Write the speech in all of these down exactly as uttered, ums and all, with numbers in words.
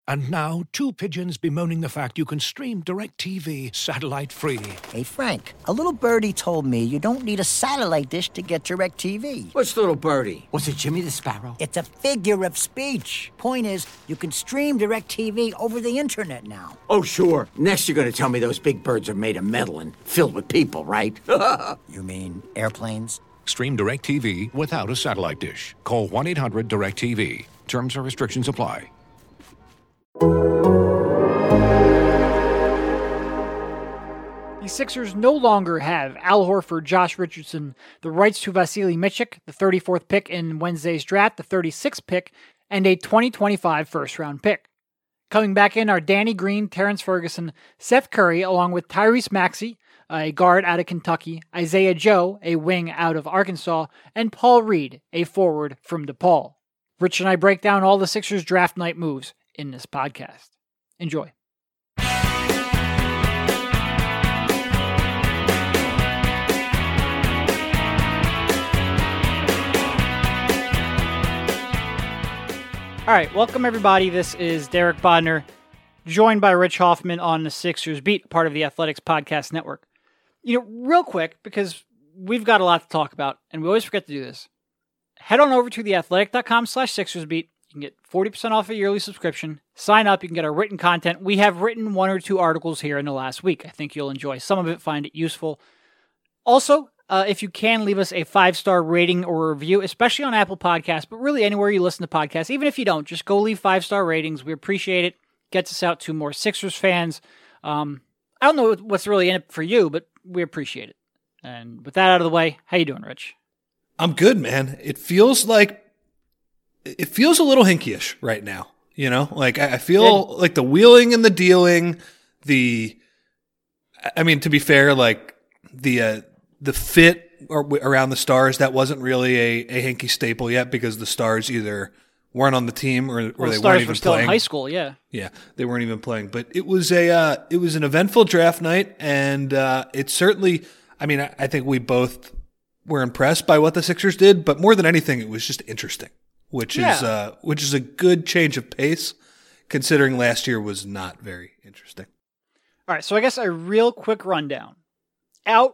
And now, two pigeons bemoaning the fact you can stream DirecTV satellite-free. Hey, Frank, a little birdie told me you don't need a satellite dish to get DirecTV. What's little birdie? Was it Jimmy the Sparrow? It's a figure of speech. Point is, you can stream DirecTV over the internet now. Oh, sure. Next you're going to tell me those big birds are made of metal and filled with people, right? You mean airplanes? Stream DirecTV without a satellite dish. Call one eight hundred direct T V. Terms and restrictions apply. The Sixers no longer have Al Horford, Josh Richardson, the rights to Vasilij Micić, the thirty-fourth pick in Wednesday's draft, the thirty-sixth pick, and a twenty twenty-five first-round pick. Coming back in are Danny Green, Terrence Ferguson, Seth Curry, along with Tyrese Maxey, a guard out of Kentucky, Isaiah Joe, a wing out of Arkansas, and Paul Reed, a forward from DePaul. Rich and I break down all the Sixers draft night moves in this podcast. Enjoy. All right, welcome everybody. This is Derek Bodner, joined by Rich Hoffman on the Sixers Beat, part of the Athletics Podcast Network. You know, real quick, because we've got a lot to talk about, and we always forget to do this. Head on over to theathletic.com slash Sixers Beat. You can get forty percent off a yearly subscription. Sign up. You can get our written content. We have written one or two articles here in the last week. I think you'll enjoy some of it, find it useful. Also, uh, if you can, leave us a five-star rating or review, especially on Apple Podcasts, but really anywhere you listen to podcasts. Even if you don't, just go leave five-star ratings. We appreciate it. Gets us out to more Sixers fans. Um, I don't know what's really in it for you, but we appreciate it. And with that out of the way, how you doing, Rich? I'm good, man. It feels like it feels a little hinky-ish right now. You know, like I feel yeah. like the wheeling and the dealing, the, I mean, to be fair, like the uh, the fit around the stars, that wasn't really a, a Hinkie staple yet because the stars either weren't on the team or, or well, they the weren't even were still playing. In high school, yeah, yeah, they weren't even playing. But it was a uh, it was an eventful draft night, and uh, it certainly. I mean, I, I think we both were impressed by what the Sixers did, but more than anything, it was just interesting. Which yeah. is uh, which is a good change of pace, considering last year was not very interesting. All right, so I guess a real quick rundown. Out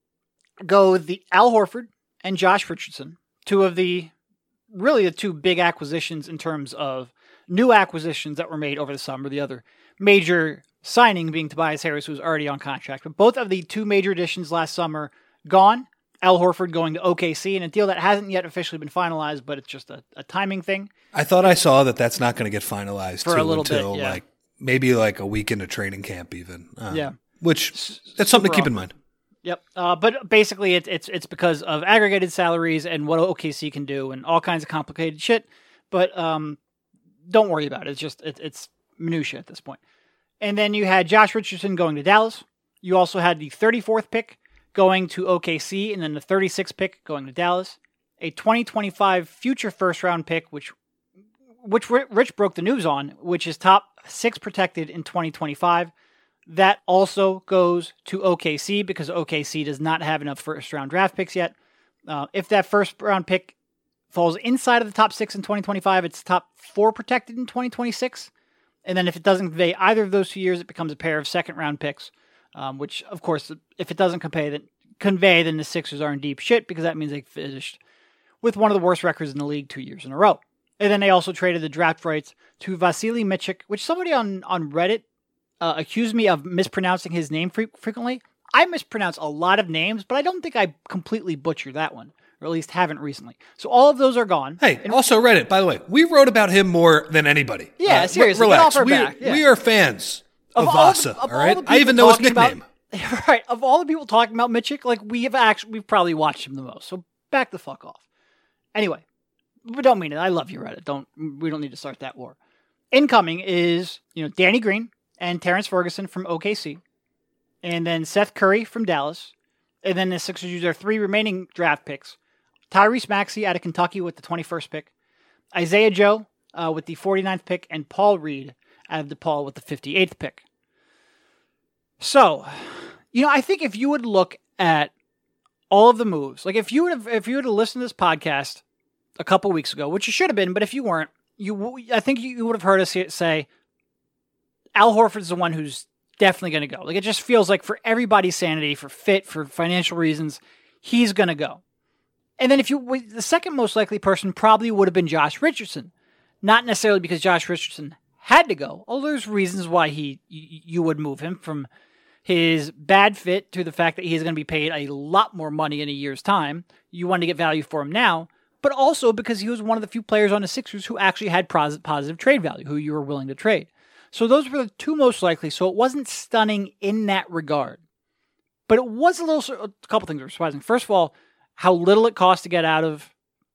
go the Al Horford and Josh Richardson, two of the really the two big acquisitions in terms of new acquisitions that were made over the summer. The other major signing being Tobias Harris, who was already on contract. But both of the two major additions last summer gone. Al Horford going to O K C in a deal that hasn't yet officially been finalized, but it's just a, a timing thing. I thought I saw that that's not going to get finalized for a little until bit, yeah. like maybe like a week into training camp, even. Um, yeah, which S- that's something to keep off. in mind. Yep, uh, but basically it's it's it's because of aggregated salaries and what O K C can do and all kinds of complicated shit. But um, don't worry about it. It's just it, it's minutia at this point. And then you had Josh Richardson going to Dallas. You also had the thirty-fourth pick going to O K C, and then the thirty-sixth pick going to Dallas. A twenty twenty-five future first-round pick, which which Rich broke the news on, which is top six protected in twenty twenty-five. That also goes to O K C because O K C does not have enough first-round draft picks yet. Uh, if that first-round pick falls inside of the top six in twenty twenty-five, it's top four protected in twenty twenty-six. And then if it doesn't convey either of those two years, it becomes a pair of second-round picks. Um, which, of course, if it doesn't convey, then, convey, then the Sixers are in deep shit because that means they finished with one of the worst records in the league two years in a row. And then they also traded the draft rights to Vasilij Micić, which somebody on, on Reddit uh, accused me of mispronouncing his name fre- frequently. I mispronounce a lot of names, but I don't think I completely butchered that one, or at least haven't recently. So all of those are gone. Hey, and also Reddit, by the way, we wrote about him more than anybody. Yeah, uh, seriously, re- get relax. off our we, back. Yeah. we are fans of, Of all Vasa, the- of all all right? the I even people know his talking about- nickname. Right, of all the people talking about Micić, like we have actually, we've probably watched him the most. So back the fuck off. Anyway, we don't mean it. I love you, Reddit. Don't we don't need to start that war. Incoming is you know Danny Green and Terrence Ferguson from O K C, and then Seth Curry from Dallas, and then the Sixers use their three remaining draft picks: Tyrese Maxey out of Kentucky with the twenty-first pick, Isaiah Joe uh, with the forty-ninth pick, and Paul Reed out of DePaul with the fifty-eighth pick. So, you know, I think if you would look at all of the moves, like if you would have, if you would have listened to this podcast a couple weeks ago, which you should have been, but if you weren't, you, I think you would have heard us say Al Horford's the one who's definitely going to go. Like, it just feels like for everybody's sanity, for fit, for financial reasons, he's going to go. And then if you, the second most likely person probably would have been Josh Richardson. Not necessarily because Josh Richardson had to go, although there's reasons why he you would move him, from his bad fit to the fact that he's going to be paid a lot more money in a year's time. You want to get value for him now, but also because he was one of the few players on the Sixers who actually had positive trade value, who you were willing to trade. So those were the two most likely, so it wasn't stunning in that regard. But it was a little, a couple things were surprising. First of all, how little it cost to get out of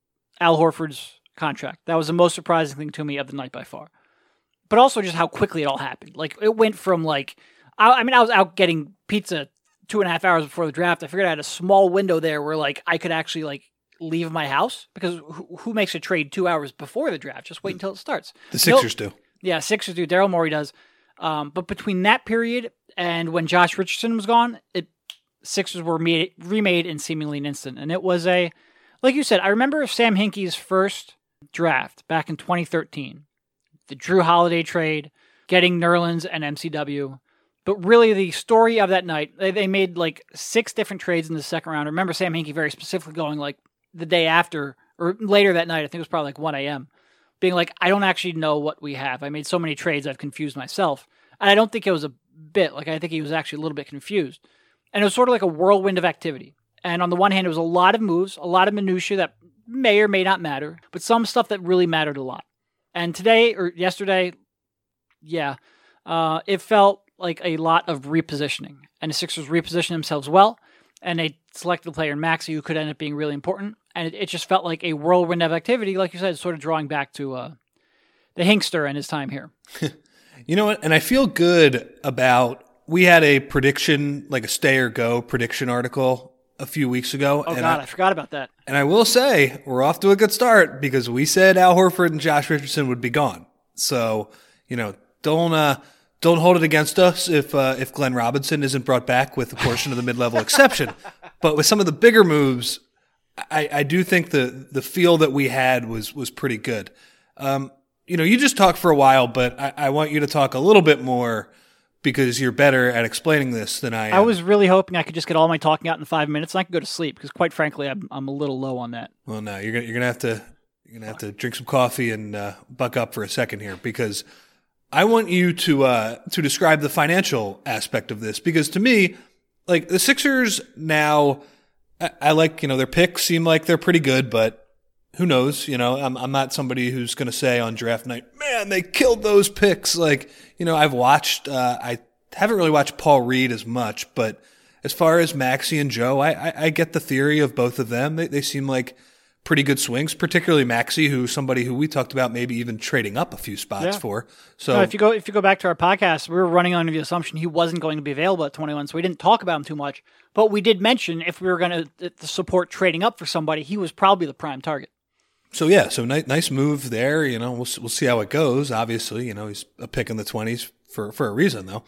Al Horford's contract. That was the most surprising thing to me of the night by far. But also just how quickly it all happened. Like, it went from like, I, I mean, I was out getting pizza two and a half hours before the draft. I figured I had a small window there where like I could actually like leave my house, because who, who makes a trade two hours before the draft? Just wait until it starts. The Sixers no, do. Yeah, Sixers do. Daryl Morey does. Um, but between that period and when Josh Richardson was gone, it Sixers were made, remade in seemingly an instant. And it was a, like you said, I remember Sam Hinkie's first draft back in twenty thirteen. The Drew Holiday trade, getting Nerlens and M C W. But really the story of that night, they, they made like six different trades in the second round. I remember Sam Hinkie very specifically going like the day after, or later that night, I think it was probably like one a.m., being like, I don't actually know what we have. I made so many trades, I've confused myself. And I don't think it was a bit. Like, I think he was actually a little bit confused. And it was sort of like a whirlwind of activity. And on the one hand, it was a lot of moves, a lot of minutia that may or may not matter, but some stuff that really mattered a lot. And today, or yesterday, yeah, uh, it felt like a lot of repositioning. And the Sixers repositioned themselves well, and they selected a player in Maxey who could end up being really important. And it, it just felt like a whirlwind of activity, like you said, sort of drawing back to uh, the Hinkster and his time here. You know what? And I feel good about, we had a prediction, like a stay or go prediction article a few weeks ago. Oh, and God, I, I forgot about that. And I will say, we're off to a good start because we said Al Horford and Josh Richardson would be gone. So, you know, don't uh, don't hold it against us if uh, if Glenn Robinson isn't brought back with a portion of the mid-level exception. But with some of the bigger moves, I, I do think the the feel that we had was was pretty good. Um, you know, you just talked for a while, but I, I want you to talk a little bit more because you're better at explaining this than I am. I was really hoping I could just get all my talking out in five minutes and I could go to sleep, because quite frankly, I'm I'm a little low on that. Well, no, you're gonna you're gonna have to you're gonna have to drink some coffee and uh, buck up for a second here, because I want you to uh, to describe the financial aspect of this, because to me, like, the Sixers now, I, I like, you know, their picks seem like they're pretty good, but who knows? You know, I'm I'm not somebody who's going to say on draft night, man, they killed those picks. Like, you know, I've watched, uh, I haven't really watched Paul Reed as much, but as far as Maxey and Joe, I, I, I get the theory of both of them. They, they seem like pretty good swings, particularly Maxey, who's somebody who we talked about maybe even trading up a few spots yeah. for. So no, if you go if you go back to our podcast, we were running under the assumption he wasn't going to be available at twenty-one, so we didn't talk about him too much. But we did mention if we were going to support trading up for somebody, he was probably the prime target. So yeah, so nice, nice move there. You know, we'll we'll see how it goes. Obviously, you know, he's a pick in the twenties for for a reason, though.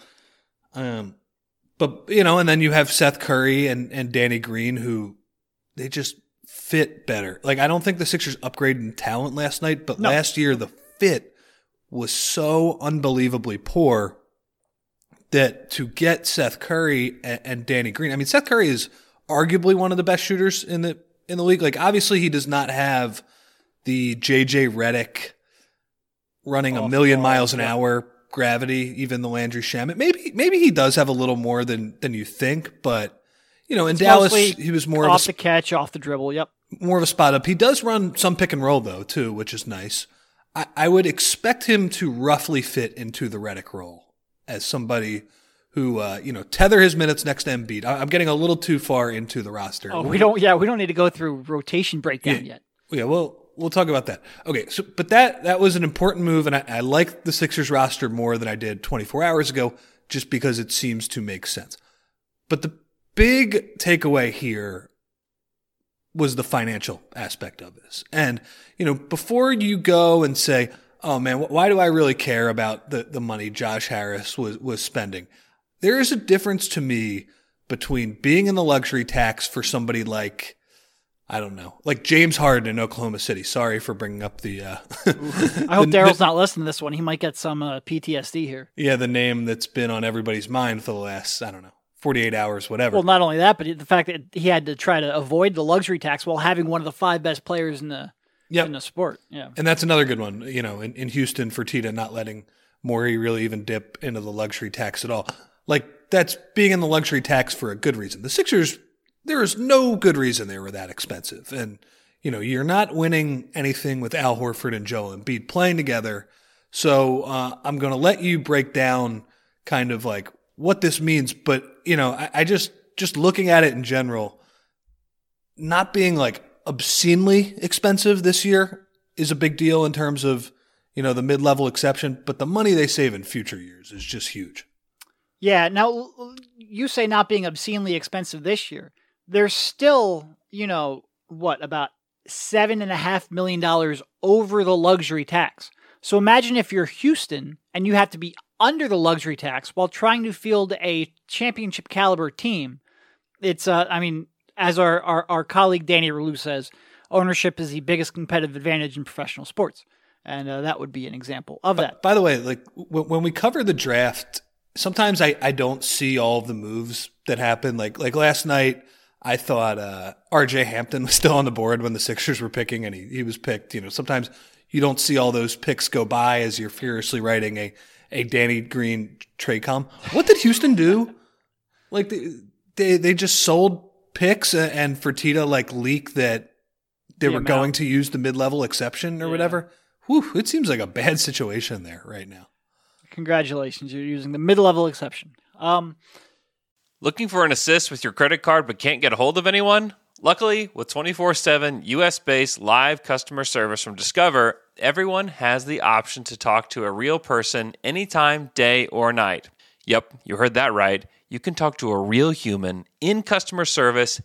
Um, but you know, and then you have Seth Curry and and Danny Green, who they just fit better. Like, I don't think the Sixers upgraded in talent last night, but no. last year the fit was so unbelievably poor that to get Seth Curry and, and Danny Green, I mean, Seth Curry is arguably one of the best shooters in the in the league. Like, obviously, he does not have the J J Redick running oh, a million oh, miles an yeah. hour gravity, even the Landry Shamet. Maybe maybe he does have a little more than than you think, but you know, in it's Dallas he was more off of a, the catch, off the dribble. Yep, more of a spot up. He does run some pick and roll though too, which is nice. I, I would expect him to roughly fit into the Redick role as somebody who, uh, you know, tether his minutes next to Embiid. I, I'm getting a little too far into the roster. Oh, we don't. Yeah, we don't need to go through rotation breakdown yeah, yet. Yeah, well. We'll talk about that. Okay, so but that that was an important move, and I, I like the Sixers roster more than I did twenty-four hours ago, just because it seems to make sense. But the big takeaway here was the financial aspect of this. And, you know, before you go and say, oh man, why do I really care about the, the money Josh Harris was, was spending? There is a difference to me between being in the luxury tax for somebody like I don't know, like James Harden in Oklahoma City. Sorry for bringing up the. Uh, I hope Daryl's not listening to this one. He might get some uh, P T S D here. Yeah, the name that's been on everybody's mind for the last, I don't know, forty-eight hours, whatever. Well, not only that, but the fact that he had to try to avoid the luxury tax while having one of the five best players in the yep. in the sport. Yeah, and that's another good one. You know, in, in Houston, Fertitta not letting Morey really even dip into the luxury tax at all. Like, that's being in the luxury tax for a good reason. The Sixers, there is no good reason they were that expensive. And, you know, you're not winning anything with Al Horford and Joel Embiid playing together. So uh, I'm going to let you break down kind of like what this means. But, you know, I, I just, just looking at it in general, not being like obscenely expensive this year is a big deal in terms of, you know, the mid-level exception. But the money they save in future years is just huge. Yeah. Now, you say not being obscenely expensive this year. There's still, you know, what, about seven and a half million dollars over the luxury tax. So imagine if you're Houston and you have to be under the luxury tax while trying to field a championship caliber team. It's, uh, I mean, as our, our, our colleague Danny Relu says, ownership is the biggest competitive advantage in professional sports. And uh, that would be an example of that. By the way, like w- when we cover the draft, sometimes I, I don't see all of the moves that happen. Like, like last night, I thought uh, R J Hampton was still on the board when the Sixers were picking, and he, he was picked. You know, sometimes you don't see all those picks go by as you're furiously writing a, a Danny Green trade column. What did Houston do? Like, they they, they just sold picks, and Fertitta like leaked that they the were amount. going to use the mid-level exception or yeah. whatever. Whew, it seems like a bad situation there right now. Congratulations, you're using the mid-level exception. Um. Looking for an assist with your credit card but can't get a hold of anyone? Luckily, with twenty-four seven U S-based live customer service from Discover, everyone has the option to talk to a real person anytime, day or night. Yep, you heard that right. You can talk to a real human in customer service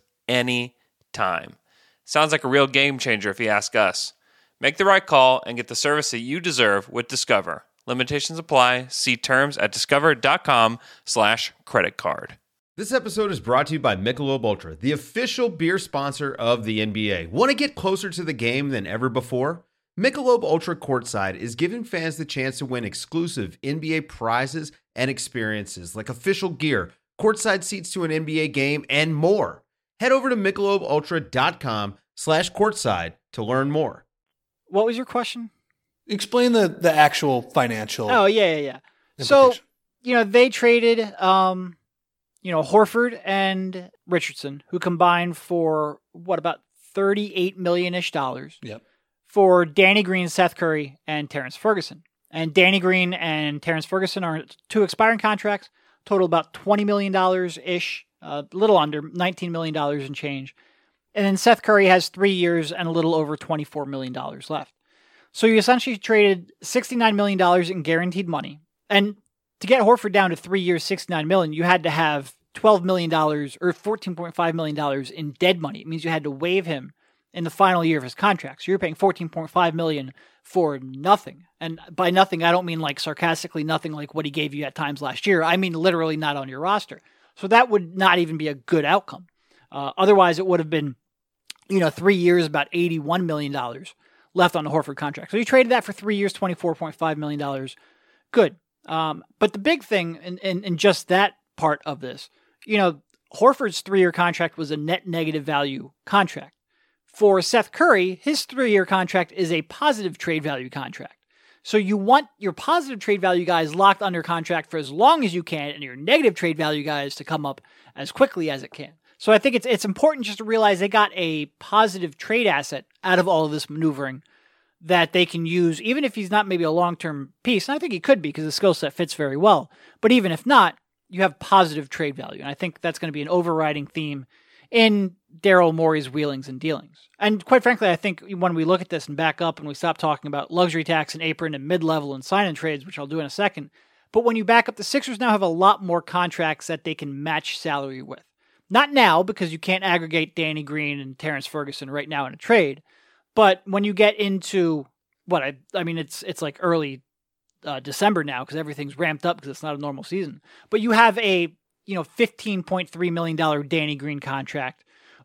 anytime. Sounds like a real game changer if you ask us. Make the right call and get the service that you deserve with Discover. Limitations apply. See terms at discover.com slash credit card. This episode is brought to you by Michelob Ultra, the official beer sponsor of the N B A. Want to get closer to the game than ever before? Michelob Ultra Courtside is giving fans the chance to win exclusive N B A prizes and experiences like official gear, courtside seats to an N B A game, and more. Head over to michelobultra.com slash courtside to learn more. What was your question? Explain the, the actual financial. Oh, yeah, yeah, yeah. So, you know, they traded... Um, You know, Horford and Richardson, who combined for, what, about thirty-eight million-ish dollars yep. for Danny Green, Seth Curry, and Terrence Ferguson. And Danny Green and Terrence Ferguson are two expiring contracts, total about twenty million dollars-ish, a little under, nineteen million dollars and change. And then Seth Curry has three years and a little over twenty-four million dollars left. So you essentially traded sixty-nine million dollars in guaranteed money. And to get Horford down to three years, sixty-nine million dollars, you had to have twelve million dollars or fourteen point five million dollars in dead money. It means you had to waive him in the final year of his contract. So you're paying fourteen point five million dollars for nothing. And by nothing, I don't mean like sarcastically nothing like what he gave you at times last year. I mean literally not on your roster. So that would not even be a good outcome. Uh, otherwise, it would have been, you know, three years, about eighty-one million dollars left on the Horford contract. So you traded that for three years, twenty-four point five million dollars. Good. Um, but the big thing in, in, in just that part of this, you know, Horford's three-year contract was a net negative value contract. For Seth Curry, his three-year contract is a positive trade value contract. So you want your positive trade value guys locked under contract for as long as you can, and your negative trade value guys to come up as quickly as it can. So I think it's it's important just to realize they got a positive trade asset out of all of this maneuvering that they can use, even if he's not maybe a long-term piece. And I think he could be because the skill set fits very well. But even if not, you have positive trade value. And I think that's going to be an overriding theme in Daryl Morey's wheelings and dealings. And quite frankly, I think when we look at this and back up and we stop talking about luxury tax and apron and mid-level and sign-in trades, which I'll do in a second, but when you back up, the Sixers now have a lot more contracts that they can match salary with. Not now, because you can't aggregate Danny Green and Terrence Ferguson right now in a trade. But when you get into what I, I mean, it's it's like early uh, December now because everything's ramped up because it's not a normal season. But you have a you know fifteen point three million dollars Danny Green contract,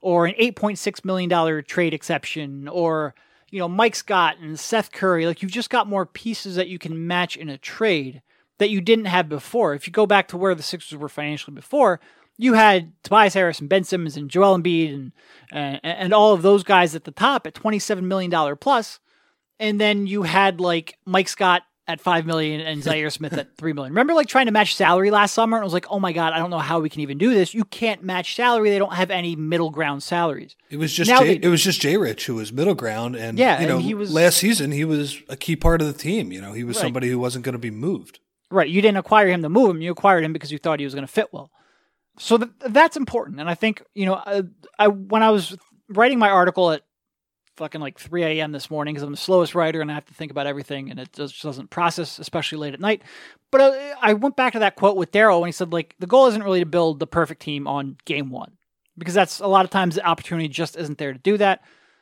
or an eight point six million dollars trade exception, or, you know, Mike Scott and Seth Curry. Like, you've just got more pieces that you can match in a trade that you didn't have before. If you go back to where the Sixers were financially before, you had Tobias Harris and Ben Simmons and Joel Embiid and, and, and all of those guys at the top at twenty-seven million dollars plus. And then you had like Mike Scott at five million dollars and Zaire Smith at three million dollars. Remember like trying to match salary last summer? And it was like, oh my God, I don't know how we can even do this. You can't match salary. They don't have any middle ground salaries. It was just Now Jay, they- it was just Jay Rich who was middle ground, and Yeah, you know, and he was- last season he was a key part of the team. You know, he was Right. somebody who wasn't going to be moved. Right. You didn't acquire him to move him. You acquired him because you thought he was going to fit well. So th- that's important. And I think, you know, I, I when I was writing my article at fucking like three a.m. this morning, because I'm the slowest writer and I have to think about everything and it just doesn't process, especially late at night. But I, I went back to that quote with Daryl when he said, like, the goal isn't really to build the perfect team on game one, because that's a lot of times the opportunity just isn't there to do that.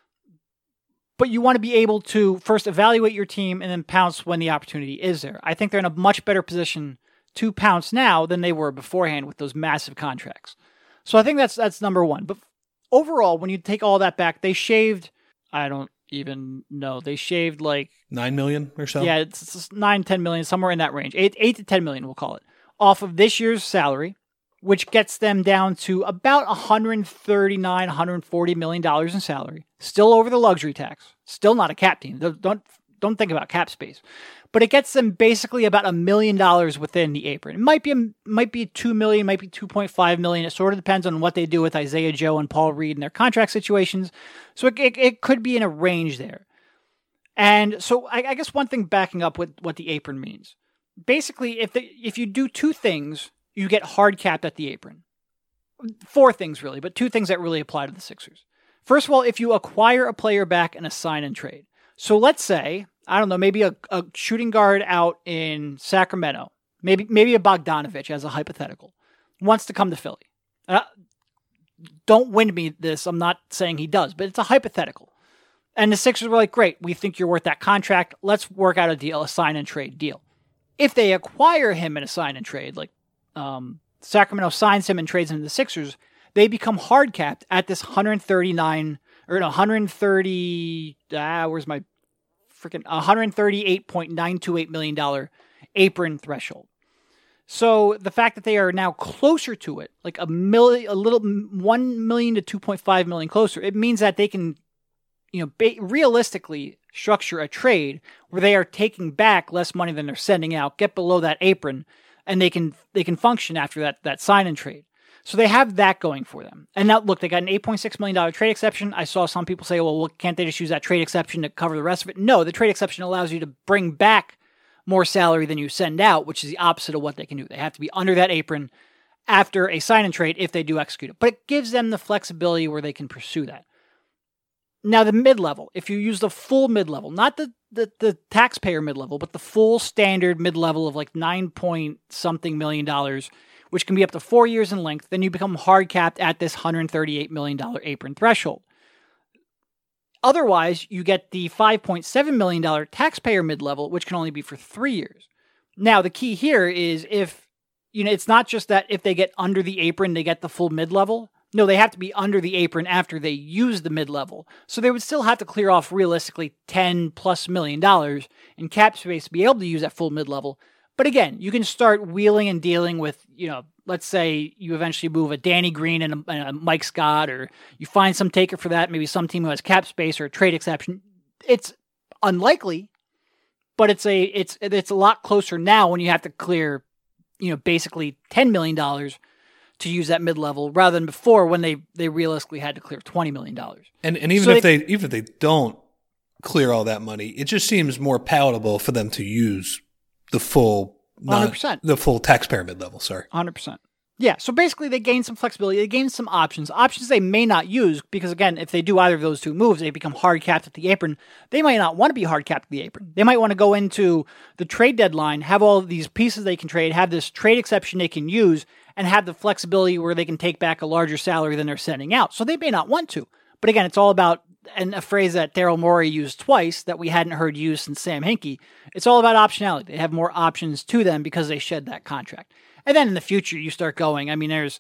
But you want to be able to first evaluate your team and then pounce when the opportunity is there. I think they're in a much better position to pounce now than they were beforehand with those massive contracts. So I think that's that's number one. But overall, when you take all that back, they shaved, I don't even know, they shaved like, Nine million or so. yeah, it's, it's nine, ten million, somewhere in that range. Eight, eight to ten million, we'll call it, off of this year's salary, which gets them down to about one hundred thirty-nine, one hundred forty million dollars in salary. Still over the luxury tax. Still not a cap team. Don't don't think about cap space. But it gets them basically about a million dollars within the apron. It might be a, might be two million, might be two point five million. It sort of depends on what they do with Isaiah Joe and Paul Reed and their contract situations. So it it, it could be in a range there. And so I, I guess one thing backing up with what the apron means. Basically, if the, if you do two things, you get hard capped at the apron. Four things really, but two things that really apply to the Sixers. First of all, if you acquire a player back in a sign and trade. So let's say, I don't know, maybe a, a shooting guard out in Sacramento, maybe maybe a Bogdanovich as a hypothetical, wants to come to Philly. Uh, don't wind me this, I'm not saying he does, but it's a hypothetical. And the Sixers were like, great, we think you're worth that contract. Let's work out a deal, a sign and trade deal. If they acquire him in a sign and trade, like um, Sacramento signs him and trades him to the Sixers, they become hard capped at this one hundred thirty-nine or no, one hundred thirty. Ah, where's my freaking one hundred thirty-eight point nine two eight million dollars apron threshold. So the fact that they are now closer to it, like a million, a little one million to two point five million closer, it means that they can, you know, ba- realistically structure a trade where they are taking back less money than they're sending out, get below that apron, and they can they can function after that that sign and trade. So they have that going for them. And now, look, they got an eight point six million dollars trade exception. I saw some people say, well, well, can't they just use that trade exception to cover the rest of it? No, the trade exception allows you to bring back more salary than you send out, which is the opposite of what they can do. They have to be under that apron after a sign and trade if they do execute it. But it gives them the flexibility where they can pursue that. Now, the mid-level, if you use the full mid-level, not the, the, the taxpayer mid-level, but the full standard mid-level of like nine point something million dollars, which can be up to four years in length, then you become hard capped at this one hundred thirty-eight million dollars apron threshold. Otherwise, you get the five point seven million dollars taxpayer mid-level, which can only be for three years. Now, the key here is if, you know, it's not just that if they get under the apron, they get the full mid-level. No, they have to be under the apron after they use the mid-level. So they would still have to clear off realistically ten plus million dollars in cap space to be able to use that full mid-level. But again, you can start wheeling and dealing with, you know, let's say you eventually move a Danny Green and a, and a Mike Scott, or you find some taker for that, maybe some team who has cap space or a trade exception. It's unlikely, but it's a it's it's a lot closer now when you have to clear, you know, basically ten million dollars to use that mid-level rather than before when they, they realistically had to clear twenty million dollars. And and even So if they- they even if they don't clear all that money, it just seems more palatable for them to use the full one hundred percent. the full taxpayer mid level. Sorry, one hundred percent. Yeah, so basically they gain some flexibility. They gain some options. Options they may not use because, again, if they do either of those two moves, they become hard capped at the apron. They might not want to be hard capped at the apron. They might want to go into the trade deadline, have all of these pieces they can trade, have this trade exception they can use, and have the flexibility where they can take back a larger salary than they're sending out. So they may not want to. But again, it's all about, and a phrase that Daryl Morey used twice that we hadn't heard used since Sam Hinkie, it's all about optionality. They have more options to them because they shed that contract. And then in the future, you start going, I mean, there's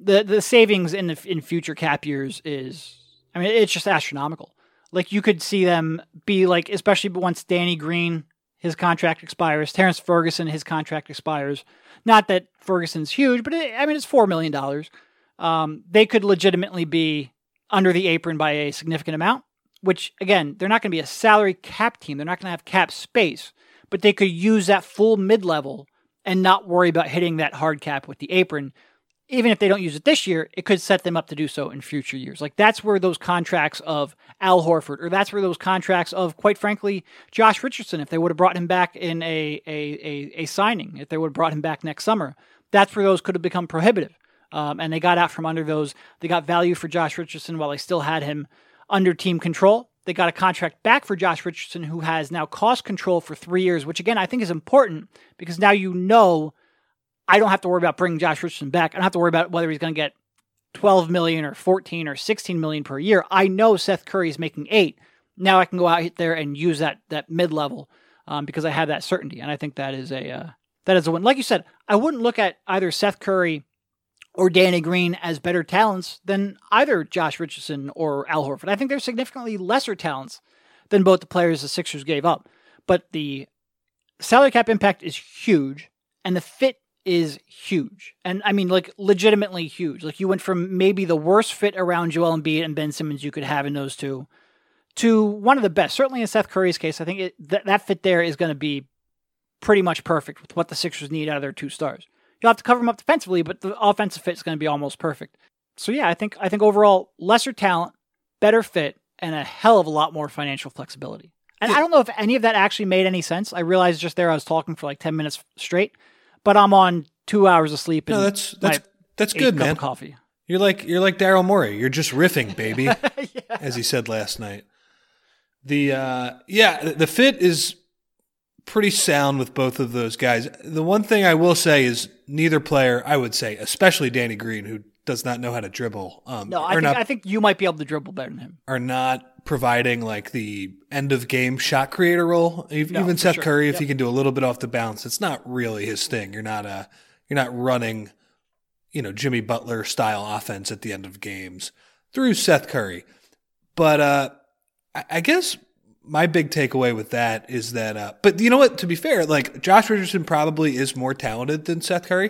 the the savings in the, in future cap years is, I mean, it's just astronomical. Like you could see them be like, especially once Danny Green, his contract expires, Terrence Ferguson, his contract expires. Not that Ferguson's huge, but it, I mean, it's four million dollars. Um, they could legitimately be under the apron by a significant amount, which again, they're not going to be a salary cap team. They're not going to have cap space, but they could use that full mid-level and not worry about hitting that hard cap with the apron. Even if they don't use it this year, it could set them up to do so in future years. Like that's where those contracts of Al Horford, or that's where those contracts of, quite frankly, Josh Richardson, if they would have brought him back in a a a, a signing, if they would have brought him back next summer, that's where those could have become prohibitive. Um, and they got out from under those. They got value for Josh Richardson while they still had him under team control. They got a contract back for Josh Richardson, who has now cost control for three years, which again I think is important because now you know. I don't have to worry about bringing Josh Richardson back. I don't have to worry about whether he's going to get twelve million or fourteen or sixteen million per year. I know Seth Curry is making eight. Now I can go out there and use that that mid level um, because I have that certainty, and I think that is a uh, that is a win. Like you said, I wouldn't look at either Seth Curry or Danny Green as better talents than either Josh Richardson or Al Horford. I think they're significantly lesser talents than both the players the Sixers gave up. But the salary cap impact is huge, and the fit is huge. And I mean, like, legitimately huge. Like, you went from maybe the worst fit around Joel Embiid and Ben Simmons you could have in those two to one of the best. Certainly in Seth Curry's case, I think it, th- that fit there is going to be pretty much perfect with what the Sixers need out of their two stars. You'll have to cover them up defensively, but the offensive fit is going to be almost perfect. So yeah, I think I think overall, lesser talent, better fit, and a hell of a lot more financial flexibility. And I don't know if any of that actually made any sense. I realized just there I was talking for like ten minutes straight. But I'm on two hours of sleep. And no, that's that's that's good, man. Coffee. You're like you're like Daryl Morey. You're just riffing, baby, yeah. As he said last night. The uh, yeah, the fit is pretty sound with both of those guys. The one thing I will say is neither player, I would say, especially Danny Green, who does not know how to dribble. Um, no, I think, not, I think you might be able to dribble better than him. Are not providing like the end of game shot creator role. Even, no, even Seth sure. Curry, if yep. he can do a little bit off the bounce, it's not really his thing. You're not a you're not running, you know, Jimmy Butler style offense at the end of games through Seth Curry. But uh, I, I guess my big takeaway with that is that. Uh, but you know what? To be fair, like Josh Richardson probably is more talented than Seth Curry.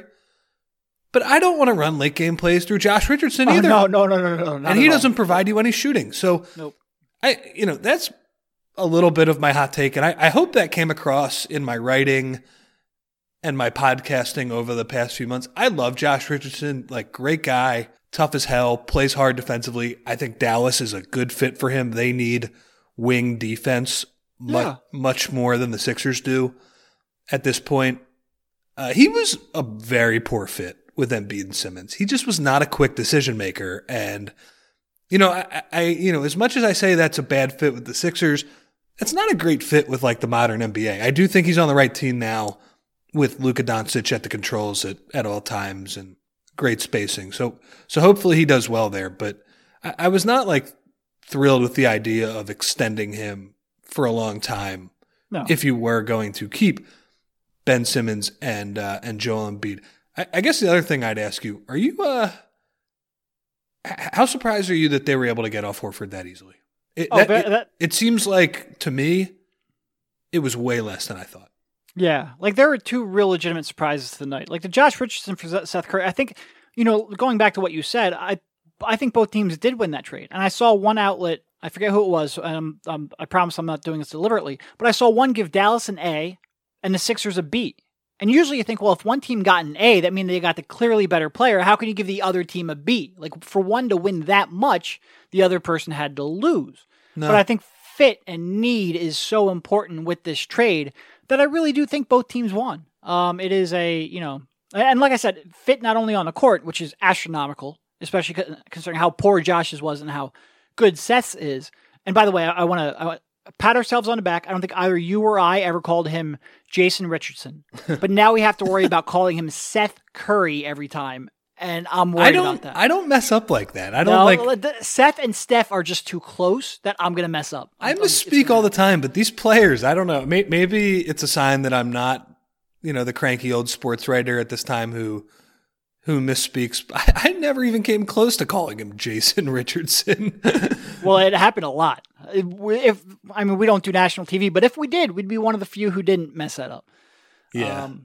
But I don't want to run late game plays through Josh Richardson oh, either. No, no, no, no, no. And he doesn't provide you any shooting. So, nope. I, you know, that's a little bit of my hot take. And I, I hope that came across in my writing and my podcasting over the past few months. I love Josh Richardson, like great guy, tough as hell, plays hard defensively. I think Dallas is a good fit for him. They need wing defense much, yeah. much more than the Sixers do at this point. Uh, he was a very poor fit with Embiid and Simmons. He just was not a quick decision maker. And, you know, I, I, you know, as much as I say that's a bad fit with the Sixers, it's not a great fit with like the modern N B A. I do think he's on the right team now with Luka Doncic at the controls at, at all times and great spacing. So, so hopefully he does well there. But I, I was not like thrilled with the idea of extending him for a long time. No. If you were going to keep Ben Simmons and, uh, and Joel Embiid. I guess the other thing I'd ask you, are you, uh, how surprised are you that they were able to get off Horford that easily? It, oh, that, that, it, that, it seems like, to me, it was way less than I thought. Yeah. Like, there were two real legitimate surprises tonight. Like, the Josh Richardson for Seth Curry, I think, you know, going back to what you said, I I think both teams did win that trade. And I saw one outlet, I forget who it was, um, um, I promise I'm not doing this deliberately, but I saw one give Dallas an A and the Sixers a B. And usually you think, well, if one team got an A, that means they got the clearly better player. How can you give the other team a B? Like, for one to win that much, the other person had to lose. No. But I think fit and need is so important with this trade that I really do think both teams won. Um, it is a, you know, and like I said, fit not only on the court, which is astronomical, especially considering how poor Josh's was and how good Seth's is. And by the way, I, I want to pat ourselves on the back. I don't think either you or I ever called him Jason Richardson. But now we have to worry about calling him Seth Curry every time. And I'm worried I don't, about that. I don't mess up like that. I don't no, like the, Seth and Steph are just too close that I'm going to mess up. I misspeak all the time, but these players, I don't know. May, maybe it's a sign that I'm not, you know, the cranky old sports writer at this time who who misspeaks. I, I never even came close to calling him Jason Richardson. Well, it happened a lot. If, if I mean, we don't do national T V, but if we did, we'd be one of the few who didn't mess that up. Yeah. Um,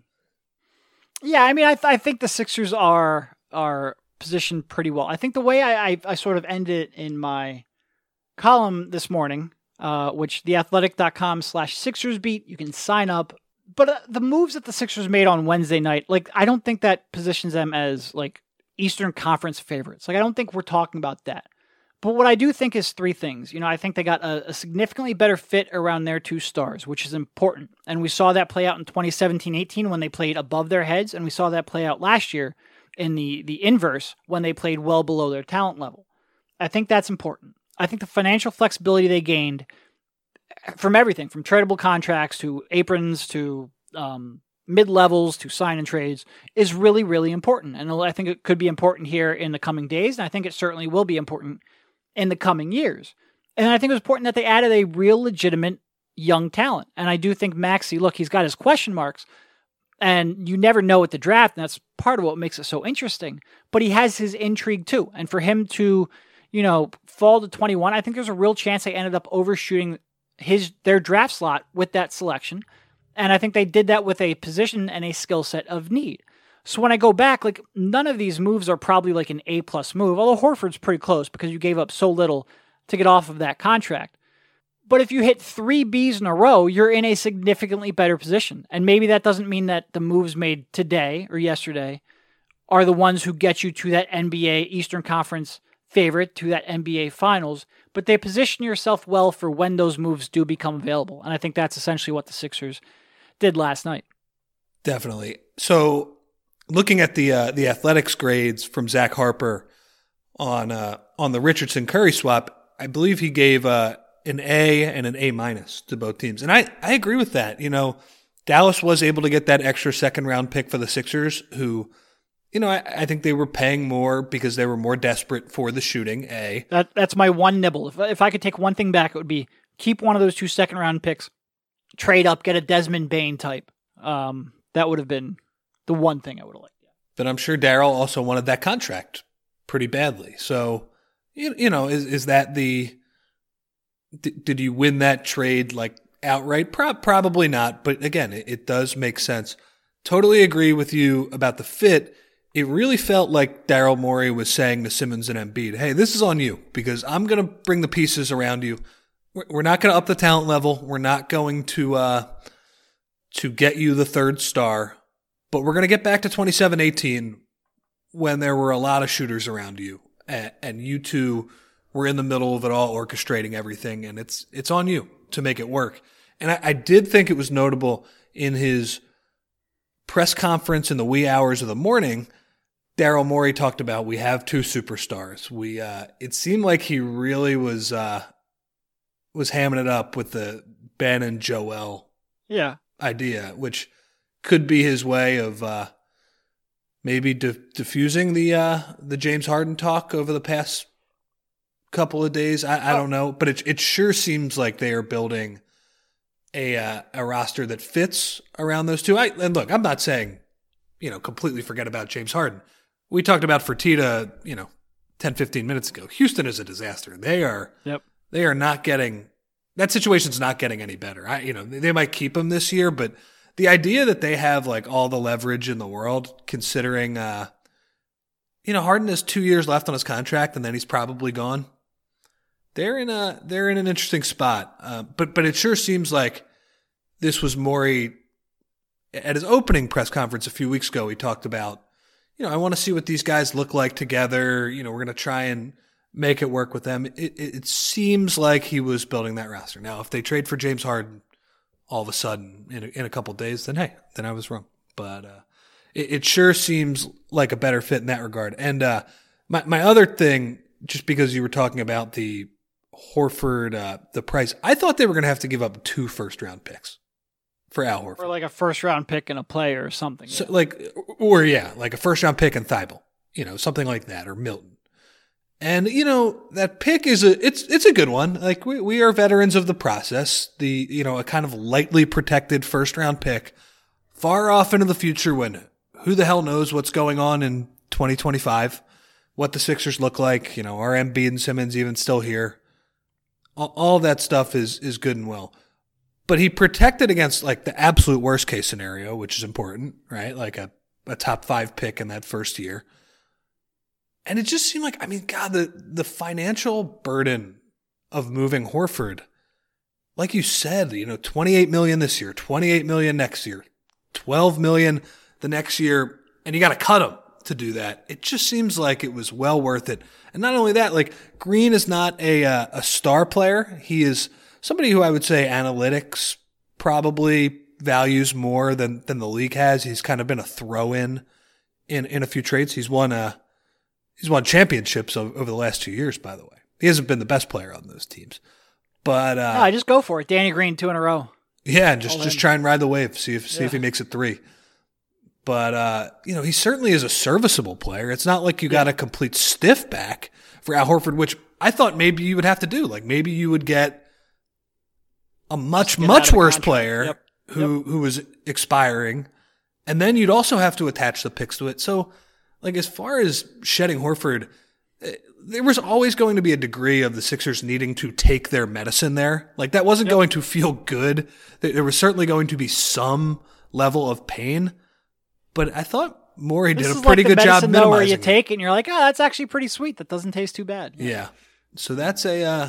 yeah, I mean, I, th- I think the Sixers are are positioned pretty well. I think the way I, I, I sort of ended in my column this morning, uh, which theathletic.com slash Sixers beat, you can sign up. But uh, the moves that the Sixers made on Wednesday night, like, I don't think that positions them as, like, Eastern Conference favorites. Like, I don't think we're talking about that. But what I do think is three things. You know, I think they got a, a significantly better fit around their two stars, which is important. And we saw that play out in twenty seventeen eighteen when they played above their heads, and we saw that play out last year in the, the inverse when they played well below their talent level. I think that's important. I think the financial flexibility they gained from everything, from tradable contracts to aprons to um, mid-levels to sign and trades, is really, really important. And I think it could be important here in the coming days, and I think it certainly will be important in the coming years. And I think it was important that they added a real legitimate young talent. And I do think Maxey, look, he's got his question marks, and you never know at the draft, and that's part of what makes it so interesting. But he has his intrigue too. And for him to, you know, fall to twenty-one, I think there's a real chance they ended up overshooting his their draft slot with that selection. And I think they did that with a position and a skill set of need. So when I go back, like, none of these moves are probably like an A-plus move, although Horford's pretty close because you gave up so little to get off of that contract. But if you hit three Bs in a row, you're in a significantly better position. And maybe that doesn't mean that the moves made today or yesterday are the ones who get you to that N B A Eastern Conference favorite, to that N B A Finals, but they position yourself well for when those moves do become available. And I think that's essentially what the Sixers did last night. Definitely. So looking at the uh, the athletics grades from Zach Harper on uh, on the Richardson Curry swap, I believe he gave uh, an A and an A minus to both teams. And I, I agree with that. You know, Dallas was able to get that extra second round pick for the Sixers, who, you know, I, I think they were paying more because they were more desperate for the shooting, A. That That's my one nibble. If, if I could take one thing back, it would be keep one of those two second round picks, trade up, get a Desmond Bane type. Um, that would have been the one thing I would have liked. Yeah. But I'm sure Daryl also wanted that contract pretty badly. So, you, you know, is is that the did, did you win that trade like outright? Pro- probably not. But again, it, it does make sense. Totally agree with you about the fit. It really felt like Daryl Morey was saying to Simmons and Embiid, hey, this is on you because I'm going to bring the pieces around you. We're not going to up the talent level. We're not going to uh, to get you the third star, but we're going to get back to twenty-seven eighteen when there were a lot of shooters around you, and, and you two were in the middle of it all, orchestrating everything, and it's it's on you to make it work. And I, I did think it was notable in his press conference in the wee hours of the morning. Daryl Morey talked about we have two superstars. We uh, it seemed like he really was. Uh, was hamming it up with the Ben and Joel yeah. idea, which could be his way of uh, maybe di- diffusing the uh, the James Harden talk over the past couple of days. I, I don't know, but it it sure seems like they are building a uh, a roster that fits around those two. I, and look, I'm not saying, you know, completely forget about James Harden. We talked about Fertitta, you know, ten, fifteen minutes ago. Houston is a disaster. They are. Yep. They are not getting – that situation's not getting any better. I, you know, they might keep him this year, but the idea that they have, like, all the leverage in the world, considering, uh, you know, Harden has two years left on his contract and then he's probably gone. They're in a they're in an interesting spot. Uh, but but it sure seems like this was Morey – at his opening press conference a few weeks ago, he talked about, you know, I want to see what these guys look like together. You know, we're going to try and – make it work with them. It, it, it seems like he was building that roster. Now, if they trade for James Harden all of a sudden in a, in a couple of days, then hey, then I was wrong. But uh, it, it sure seems like a better fit in that regard. And uh, my my other thing, just because you were talking about the Horford, uh, the price, I thought they were going to have to give up two first round picks for Al Horford, or like a first round pick and a player or something. So, yeah. like, or yeah, like a first round pick and Thibault, you know, something like that, or Milton. And, you know, that pick is a, it's, it's a good one. Like we, we are veterans of the process, the, you know, a kind of lightly protected first round pick far off into the future when who the hell knows what's going on in twenty twenty-five, what the Sixers look like. You know, are Embiid and Simmons even still here? All, all that stuff is is good and well. But he protected against like the absolute worst case scenario, which is important, right? Like a, a top five pick in that first year. And it just seemed like, I mean, God, the, the financial burden of moving Horford, like you said, you know, twenty-eight million dollars this year, twenty-eight million dollars next year, twelve million dollars the next year, and you got to cut him to do that. It just seems like it was well worth it. And not only that, like Green is not a uh, a star player. He is somebody who I would say analytics probably values more than, than the league has. He's kind of been a throw-in in, in a few trades. He's won a, he's won championships over, over the last two years, by the way. He hasn't been the best player on those teams. But uh, no, I just go for it. Danny Green, two in a row. Yeah, and just, All just in. try and ride the wave, see if see Yeah. if he makes it three. But, uh, you know, he certainly is a serviceable player. It's not like you got a complete stiff back for Al Horford, which I thought maybe you would have to do. Like maybe you would get a much, Get much out of worse contract. player Yep. who who was expiring, and then you'd also have to attach the picks to it. So, like as far as shedding Horford, eh, there was always going to be a degree of the Sixers needing to take their medicine there. Like that wasn't going to feel good. There there was certainly going to be some level of pain, but I thought Morey This did a is pretty like the good job medicine, though, where minimizing you it. take it and you're like, oh, that's actually pretty sweet. That doesn't taste too bad. Yeah. So that's a uh,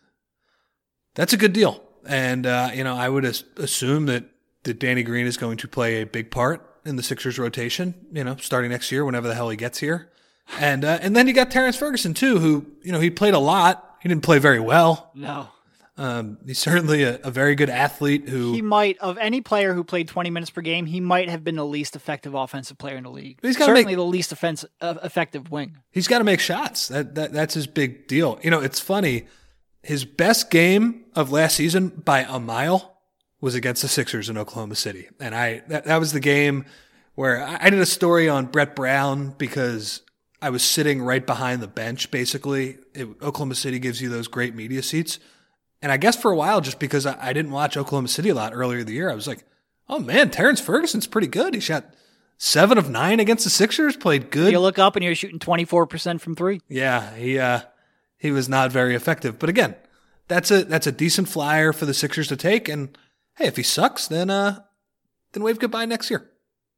that's a good deal. And, uh, you know, I would as- assume that, that Danny Green is going to play a big part in the Sixers rotation, you know, starting next year, whenever the hell he gets here. And uh, and then you got Terrence Ferguson, too, who, you know, he played a lot. He didn't play very well. No. Um, he's certainly a, a very good athlete who He might, of any player who played twenty minutes per game, he might have been the least effective offensive player in the league. He's gotta Certainly make- the least offensive, uh, effective wing. he's got to make shots. That, that That's his big deal. You know, it's funny. His best game of last season by a mile was against the Sixers in Oklahoma City. And I that, that was the game where I, I did a story on Brett Brown because I was sitting right behind the bench, basically. It, Oklahoma City gives you those great media seats. And I guess for a while, just because I, I didn't watch Oklahoma City a lot earlier in the year, I was like, oh man, Terrence Ferguson's pretty good. He shot seven of nine against the Sixers, played good. You look up and you're shooting twenty-four percent from three. Yeah, he uh, he was not very effective. But again, that's a that's a decent flyer for the Sixers to take. And hey, if he sucks, then uh, then wave goodbye next year.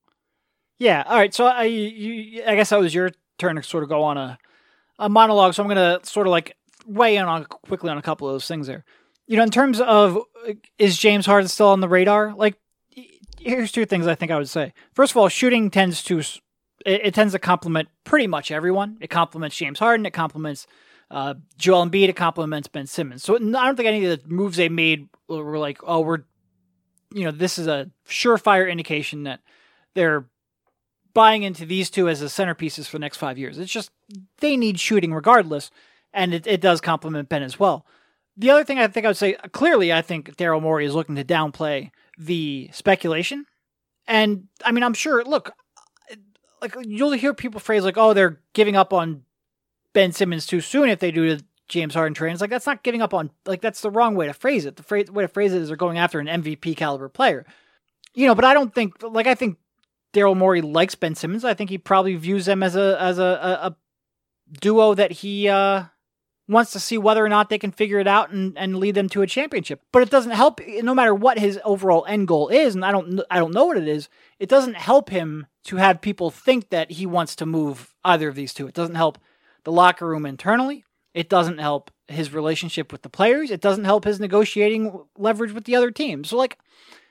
Yeah. All right. So I, you, I guess that was your turn to sort of go on a, a monologue. So I'm going to sort of like weigh in on quickly on a couple of those things there. You know, in terms of is James Harden still on the radar? Like, here's two things I think I would say. First of all, shooting tends to it, it tends to complement pretty much everyone. It complements James Harden. It complements uh, Joel Embiid. It complements Ben Simmons. So I don't think any of the moves they made were like, oh, we're, you know, this is a surefire indication that they're buying into these two as the centerpieces for the next five years. It's just they need shooting regardless, and it, it does complement Ben as well. The other thing I think I would say, clearly I think Daryl Morey is looking to downplay the speculation. And, I mean, I'm sure, look, like you'll hear people phrase like, oh, they're giving up on Ben Simmons too soon if they do the James Harden trade. It's like, that's not giving up on, like, that's the wrong way to phrase it. The phrase, way to phrase it is they're going after an M V P caliber player. You know, but I don't think, like, I think Daryl Morey likes Ben Simmons. I think he probably views them as a as a, a, a duo that he uh, wants to see whether or not they can figure it out and, and lead them to a championship. But it doesn't help, no matter what his overall end goal is, and I don't I don't know what it is, it doesn't help him to have people think that he wants to move either of these two. It doesn't help the locker room internally. It doesn't help his relationship with the players. It doesn't help his negotiating leverage with the other team. So, like,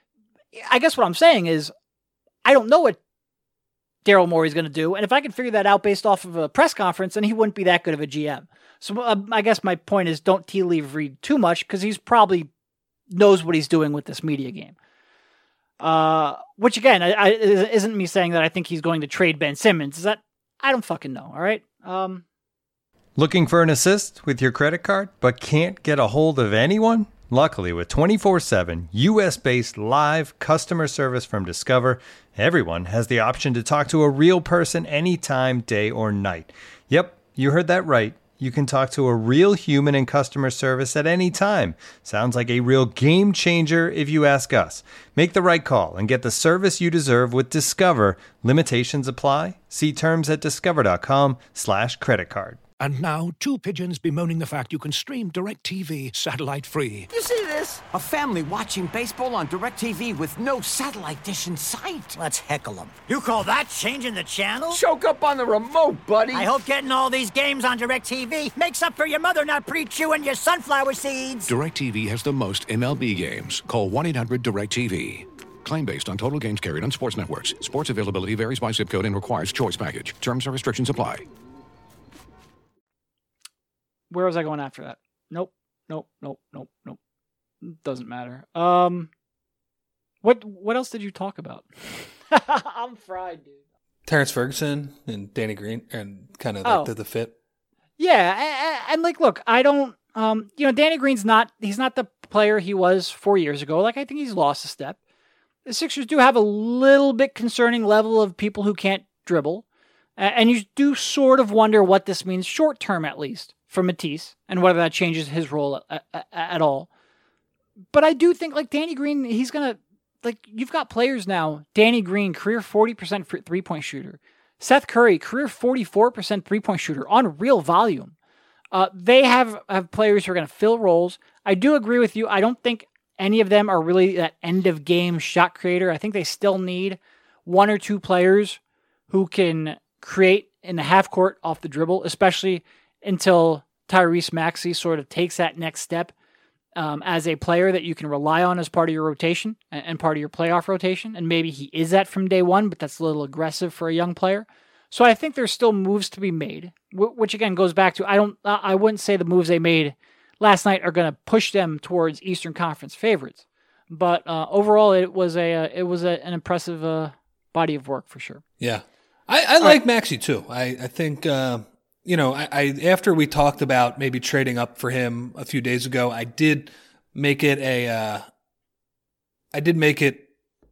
I guess what I'm saying is, I don't know what Daryl Morey's going to do, and if I could figure that out based off of a press conference, then he wouldn't be that good of a G M. So uh, I guess my point is, don't tea leaf read too much, because he's probably knows what he's doing with this media game. Uh, which again, I, I, isn't me saying that I think he's going to trade Ben Simmons. Is that I don't fucking know. All right. Um, Looking for an assist with your credit card, but can't get a hold of anyone? Luckily, with twenty-four seven U S-based live customer service from Discover, everyone has the option to talk to a real person anytime, day or night. Yep, you heard that right. You can talk to a real human in customer service at any time. Sounds like a real game changer if you ask us. Make the right call and get the service you deserve with Discover. Limitations apply. See terms at discover.com slash credit card. And now, two pigeons bemoaning the fact you can stream DirecTV satellite-free. You see this? A family watching baseball on DirecTV with no satellite dish in sight. Let's heckle them. You call that changing the channel? Choke up on the remote, buddy. I hope getting all these games on DirecTV makes up for your mother not pre-chewing your sunflower seeds. DirecTV has the most M L B games. Call one eight hundred direct T V. Claim based on total games carried on sports networks. Sports availability varies by zip code and requires choice package. Terms and restrictions apply. Where was I going after that? Nope, nope, nope, nope, nope. Doesn't matter. Um, what what else did you talk about? I'm fried, dude. Terrence Ferguson and Danny Green and kind of Oh. like the, the fit. Yeah, and, and like, look, I don't, um, you know, Danny Green's not, he's not the player he was four years ago. Like, I think he's lost a step. The Sixers do have a little bit concerning level of people who can't dribble. Uh, and you do sort of wonder what this means short term, at least, for Matisse, and whether that changes his role at, at, at all. But I do think, like, Danny Green, he's going to, like, you've got players now. Danny Green, career forty percent three-point shooter. Seth Curry, career forty-four percent three-point shooter on real volume. Uh, they have, have players who are going to fill roles. I do agree with you. I don't think any of them are really that end-of-game shot creator. I think they still need one or two players who can create in the half court off the dribble, especially until Tyrese Maxey sort of takes that next step um, as a player that you can rely on as part of your rotation and, and part of your playoff rotation. And maybe he is that from day one, but that's a little aggressive for a young player. So I think there's still moves to be made, w- which again goes back to, I don't, I wouldn't say the moves they made last night are going to push them towards Eastern Conference favorites. But uh, overall, it was a, uh, it was a, an impressive uh, body of work for sure. Yeah. I, I like Maxey too. I, I think, uh, you know, I, I after we talked about maybe trading up for him a few days ago, I did make it a, uh, I did make it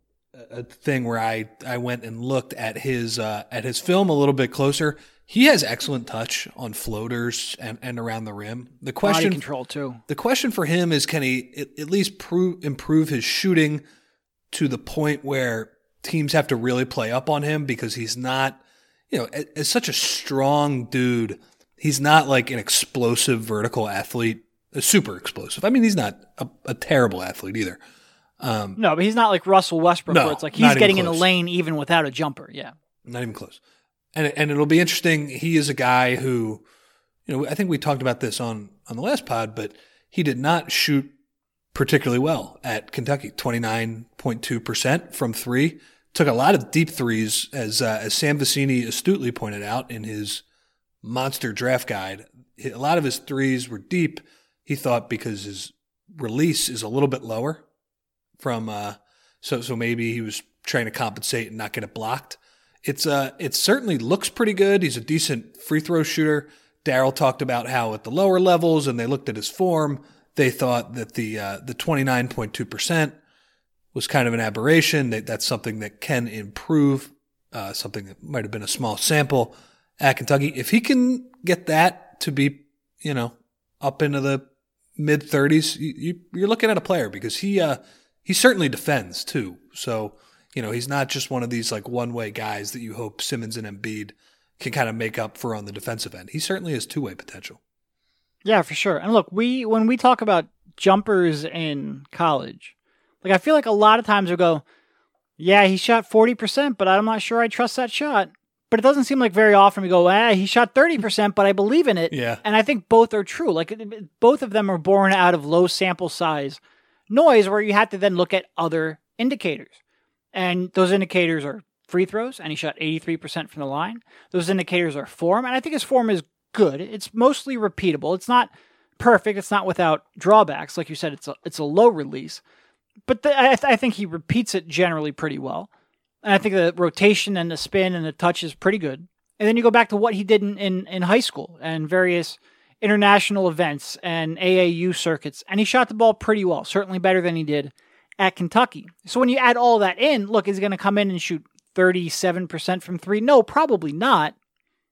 a thing where I, I went and looked at his uh, at his film a little bit closer. He has excellent touch on floaters and, and around the rim. The question, body control too. The question for him is, can he at, at least prove, improve his shooting to the point where teams have to really play up on him, because he's not, you know, as, as such a strong dude, he's not like an explosive vertical athlete, a super explosive. I mean, he's not a, a terrible athlete either. Um, no, but he's not like Russell Westbrook, no, where it's like not he's even getting in close. the lane even without a jumper. Yeah. Not even close. And and it'll be interesting. He is a guy who, you know, I think we talked about this on, on the last pod, but he did not shoot particularly well at Kentucky. twenty-nine point two percent from three. Took a lot of deep threes, as uh, as Sam Vecini astutely pointed out in his monster draft guide. A lot of his threes were deep, he thought, because his release is a little bit lower from uh, so so maybe he was trying to compensate and not get it blocked. It's uh, it certainly looks pretty good. He's a decent free throw shooter. Daryl talked about how at the lower levels, and they looked at his form, they thought that the uh, the twenty-nine point two percent was kind of an aberration. That that's something that can improve, uh, something that might have been a small sample at Kentucky. If he can get that to be, you know, up into the mid thirties, you, you, you're looking at a player, because he uh, he certainly defends too. So, you know, he's not just one of these like one-way guys that you hope Simmons and Embiid can kind of make up for on the defensive end. He certainly has two-way potential. Yeah, for sure. And look, we when we talk about jumpers in college, like I feel like a lot of times we go, yeah, he shot forty percent, but I'm not sure I trust that shot. But it doesn't seem like very often we go, ah, he shot thirty percent, but I believe in it. Yeah. And I think both are true. Like it, it, both of them are born out of low sample size noise, where you have to then look at other indicators. And those indicators are free throws, and he shot eighty-three percent from the line. Those indicators are form, and I think his form is good. It's mostly repeatable. It's not perfect. It's not without drawbacks. Like you said, it's a, it's a low release. But the, I, th- I think he repeats it generally pretty well. And I think the rotation and the spin and the touch is pretty good. And then you go back to what he did in, in, in high school and various international events and A A U circuits. And he shot the ball pretty well, certainly better than he did at Kentucky. So when you add all that in, look, is he going to come in and shoot thirty-seven percent from three? No, probably not.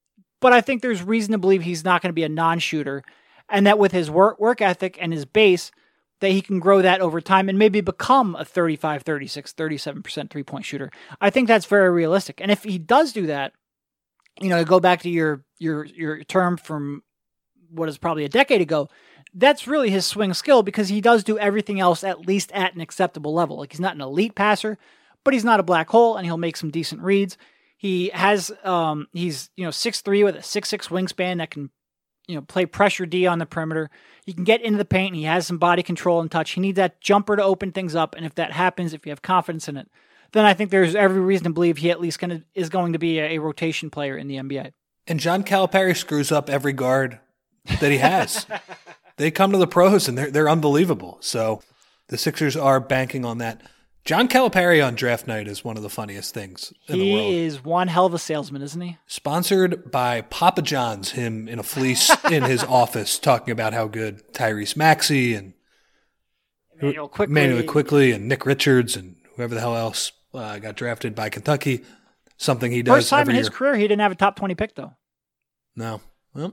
but I think there's reason to believe he's not going to be a non-shooter, and that with his work, work ethic and his base, that he can grow that over time and maybe become a thirty-five, thirty-six, thirty-seven percent three-point shooter. I think that's very realistic. And if he does do that, you know, to go back to your your your term from what is probably a decade ago, that's really his swing skill, because he does do everything else at least at an acceptable level. Like, he's not an elite passer, but he's not a black hole, and he'll make some decent reads. He has, um, he's, you know, six three with a six six wingspan that can, you know, play pressure D on the perimeter. He can get into the paint, and he has some body control and touch. He needs that jumper to open things up, and if that happens, if you have confidence in it, then I think there's every reason to believe he at least gonna, is going to be a, a rotation player in the N B A. And John Calipari screws up every guard that he has. They come to the pros, and they're they're unbelievable. So the Sixers are banking on that. John Calipari on draft night is one of the funniest things in he the world. He is one hell of a salesman, isn't he? Sponsored by Papa John's, him in a fleece in his office talking about how good Tyrese Maxey and Emmanuel Quickley. Emmanuel Quickley and Nick Richards and whoever the hell else uh, got drafted by Kentucky. Something he does First time every in his year. career he didn't have a top twenty pick, though. No. Well,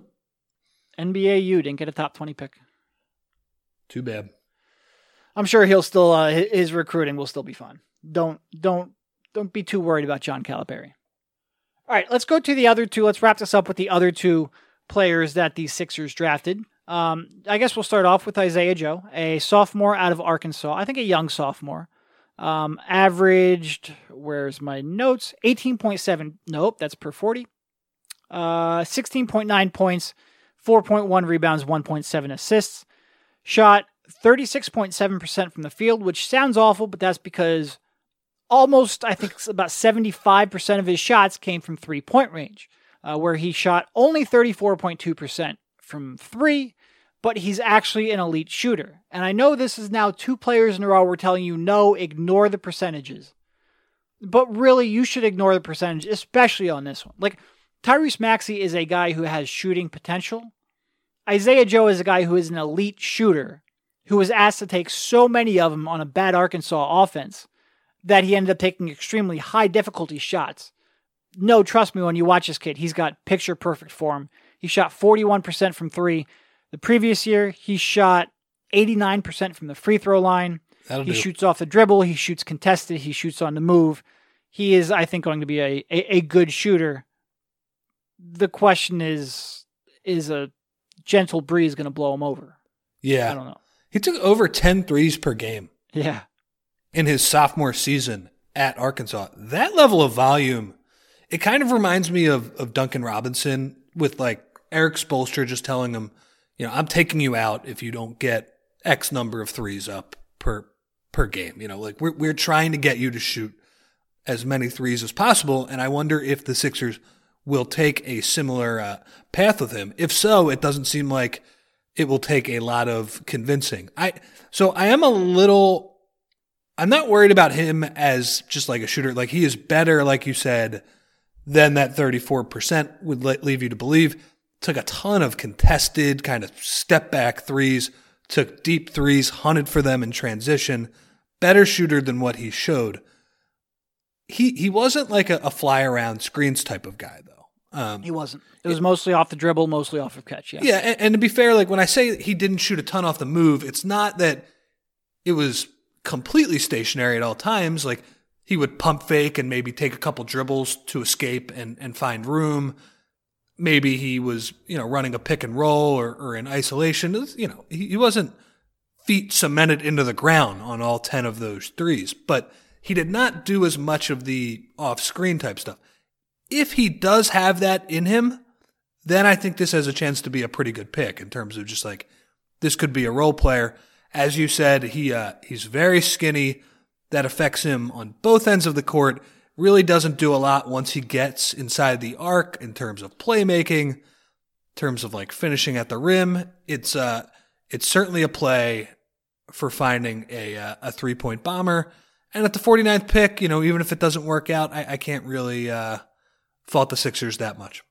N B A U didn't get a top twenty pick. Too bad. I'm sure he'll still uh, his recruiting will still be fun. Don't don't don't be too worried about John Calipari. All right, let's go to the other two. Let's wrap this up with the other two players that the Sixers drafted. Um, I guess we'll start off with Isaiah Joe, a sophomore out of Arkansas. I think a young sophomore. Um, averaged, where's my notes? eighteen point seven. Nope, that's per forty. Uh, sixteen point nine points, four point one rebounds, one point seven assists. Shot thirty-six point seven percent from the field, which sounds awful, but that's because almost, I think about seventy-five percent of his shots came from three-point range, uh, where he shot only thirty-four point two percent from three, but he's actually an elite shooter. And I know this is now two players in a row we're telling you, no, ignore the percentages. But really, you should ignore the percentage, especially on this one. Like, Tyrese Maxey is a guy who has shooting potential. Isaiah Joe is a guy who is an elite shooter, who was asked to take so many of them on a bad Arkansas offense that he ended up taking extremely high difficulty shots. No, trust me, when you watch this kid, he's got picture perfect form. He shot forty-one percent from three. The previous year, he shot eighty-nine percent from the free throw line. That'll he do. shoots off the dribble. He shoots contested. He shoots on the move. He is, I think, going to be a, a, a good shooter. The question is, is a gentle breeze going to blow him over? Yeah. I don't know. He took over ten threes per game Yeah. in his sophomore season at Arkansas. That level of volume, it kind of reminds me of, of Duncan Robinson with like Eric Spoelstra just telling him, you know, I'm taking you out if you don't get X number of threes up per per game. You know, like we're we're trying to get you to shoot as many threes as possible. And I wonder if the Sixers will take a similar uh, path with him. If so, it doesn't seem like it will take a lot of convincing. I so I am a little. I'm not worried about him as just like a shooter. Like he is better, like you said, than that thirty-four percent would let, leave you to believe. Took a ton of contested kind of step back threes, took deep threes, hunted for them in transition. Better shooter than what he showed. He he wasn't like a, a fly around screens type of guy though. Um, He wasn't. It was mostly off the dribble, mostly off of catch. Yeah. yeah, and, and to be fair, like when I say he didn't shoot a ton off the move, it's not that it was completely stationary at all times. Like he would pump fake and maybe take a couple dribbles to escape and, and find room. Maybe he was, you know, running a pick and roll or, or in isolation. You know, he, he wasn't feet cemented into the ground on all ten of those threes, but he did not do as much of the off-screen type stuff. If he does have that in him, then I think this has a chance to be a pretty good pick in terms of just like, this could be a role player. As you said, he uh, he's very skinny. That affects him on both ends of the court. Really doesn't do a lot once he gets inside the arc in terms of playmaking, in terms of like finishing at the rim. It's uh, it's certainly a play for finding a uh, a three point bomber. And at the forty-ninth pick, you know, even if it doesn't work out, I, I can't really uh, fault the Sixers that much.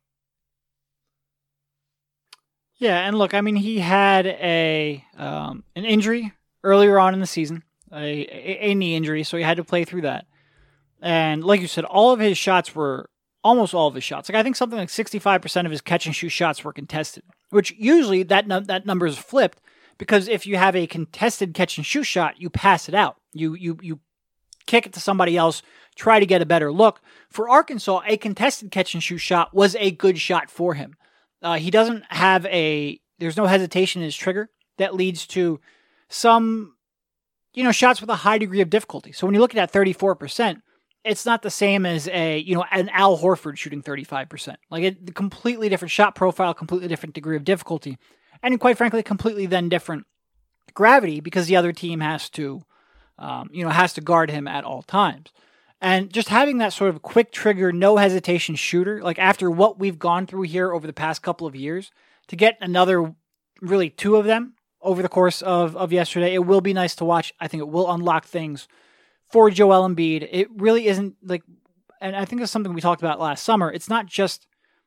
Yeah, and look, I mean, he had a um, an injury earlier on in the season, a, a, a knee injury, so he had to play through that. And like you said, all of his shots were almost all of his shots. Like I think something like sixty-five percent of his catch and shoot shots were contested, which usually that num- that number is flipped because if you have a contested catch and shoot shot, you pass it out. You you you kick it to somebody else, try to get a better look. For Arkansas, a contested catch and shoot shot was a good shot for him. Uh, he doesn't have a, there's no hesitation in his trigger that leads to some, you know, shots with a high degree of difficulty. So when you look at that thirty-four percent, it's not the same as a, you know, an Al Horford shooting thirty-five percent. Like a completely different shot profile, completely different degree of difficulty. And quite frankly, completely then different gravity because the other team has to, um, you know, has to guard him at all times. And just having that sort of quick trigger, no hesitation shooter, like after what we've gone through here over the past couple of years, to get another, really two of them over the course of, of yesterday, it will be nice to watch. I think it will unlock things for Joel Embiid. It really isn't like, and I think that's something we talked about last summer. It's not just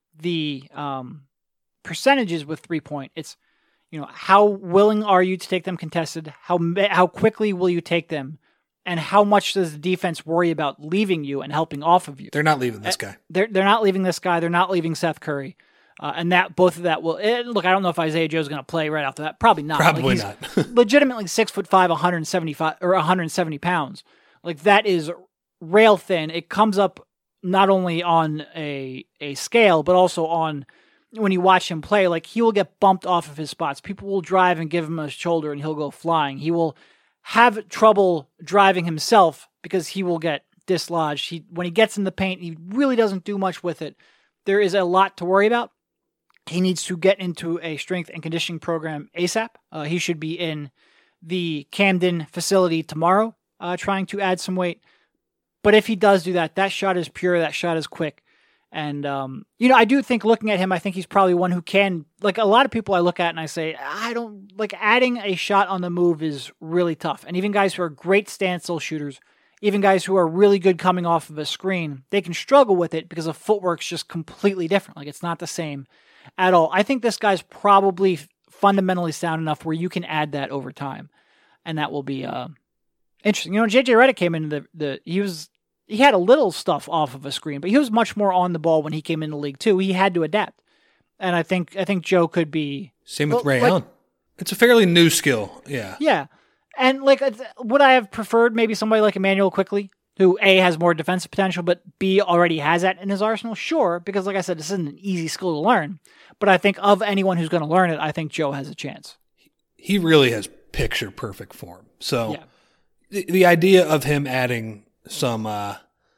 the um, percentages with three point. It's, you know, how willing are you to take them contested? How how quickly will you take them? And how much does the defense worry about leaving you and helping off of you? They're not leaving this guy. They're they're not leaving this guy. They're not leaving Seth Curry. Uh, and that both of that will it, look. I don't know if Isaiah Joe's going to play right after that. Probably not. Probably like not. legitimately six foot five, one hundred seventy-five or one hundred seventy pounds. Like that is rail thin. It comes up not only on a a scale, but also on when you watch him play. Like he will get bumped off of his spots. People will drive and give him a shoulder, and he'll go flying. He will have trouble driving himself because he will get dislodged. He when he gets in the paint, he really doesn't do much with it. There is a lot to worry about. He needs to get into a strength and conditioning program ASAP. Uh, he should be in the Camden facility tomorrow, uh, trying to add some weight. But if he does do that, that shot is pure, that shot is quick. And, um, you know, I do think looking at him, I think he's probably one who can, like a lot of people I look at and I say, I don't, like adding a shot on the move is really tough. And even guys who are great standstill shooters, even guys who are really good coming off of a screen, they can struggle with it because the footwork's just completely different. Like it's not the same at all. I think this guy's probably fundamentally sound enough where you can add that over time. And that will be uh, interesting. You know, J J Redick came into the, the, he was, he had a little stuff off of a screen, but he was much more on the ball when he came in the league too. He had to adapt. And I think, I think Joe could be. Same with well, Ray like, Allen. It's a fairly new skill. Yeah. Yeah. And like, would I have preferred maybe somebody like Emmanuel Quickley, who A, has more defensive potential, but B, already has that in his arsenal? Sure, because like I said, this isn't an easy skill to learn. But I think of anyone who's going to learn it, I think Joe has a chance. He really has picture perfect form. So yeah. the, the idea of him adding some uh,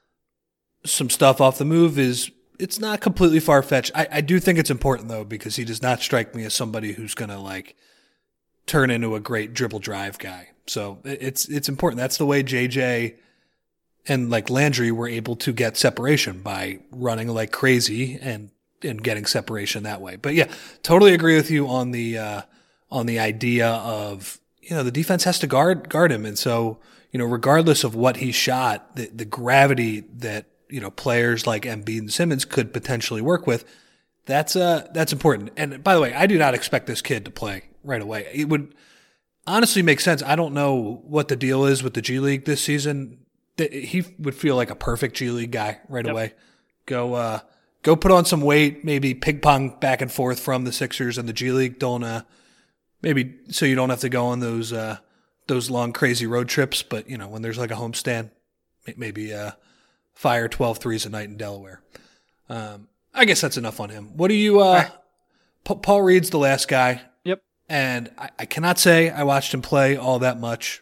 some stuff off the move is, it's not completely far-fetched. I, I do think it's important, though, because he does not strike me as somebody who's going to, like, turn into a great dribble drive guy. So it's it's important. That's the way J J and, like, Landry were able to get separation, by running like crazy and, and getting separation that way. But, yeah, totally agree with you on the uh, on the idea of, you know, the defense has to guard guard him. And so, you know, regardless of what he shot, the, the gravity that, you know, players like Embiid and Simmons could potentially work with, that's uh that's important. And by the way, I do not expect this kid to play right away. It would honestly make sense. I don't know what the deal is with the G League this season. He would feel like a perfect G League guy right yep. away. Go uh go put on some weight, maybe ping pong back and forth from the Sixers and the G League. Don't uh maybe so you don't have to go on those uh those long crazy road trips, but you know, when there's like a homestand, maybe uh fire twelve threes a night in Delaware. Um, I guess that's enough on him. What do you, uh, right. P- Paul Reed's the last guy. Yep. And I, I cannot say I watched him play all that much.